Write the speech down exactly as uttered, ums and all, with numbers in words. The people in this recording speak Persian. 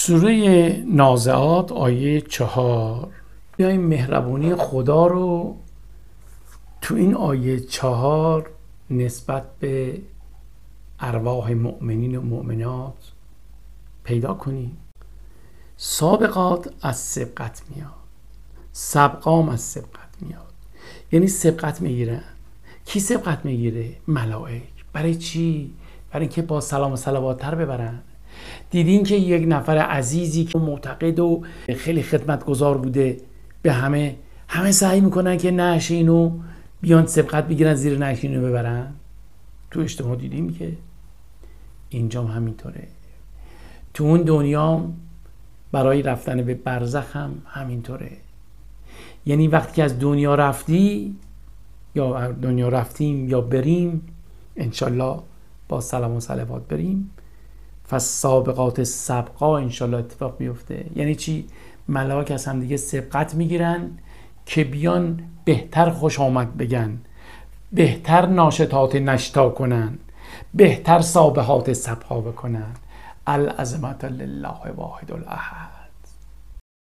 سوره نازعات آیه چهار. بیایم مهربونی خدا رو تو این آیه چهار نسبت به ارواح مؤمنین و مؤمنات پیدا کنیم. سابقات از سبقت میاد، سبقام از سبقت میاد، یعنی سبقت میگیرن. کی سبقت میگیره؟ ملائک. برای چی؟ برای اینکه با سلام و صلوات تر ببرن. دیدین که یک نفر عزیزی که معتقد و خیلی خدمتگزار بوده به همه همه سعی میکنن که نعش اینو بیان سبقت بگیرن، زیر نعش اینو ببرن. تو اجتماع دیدیم که اینجام همینطوره. تو اون دنیا برای رفتن به برزخ هم همینطوره. یعنی وقتی که از دنیا رفتی یا دنیا رفتیم یا بریم، انشالله با سلام و صلوات بریم، فالسابقات سبقا انشالله اتفاق بیفته. یعنی چی؟ ملائک از هم دیگه سبقت میگیرن که بیان بهتر خوش آمد بگن، بهتر ناشطات نشتا کنن، بهتر سابحات سبحا بکنن. العظمت لله واحد الاحد.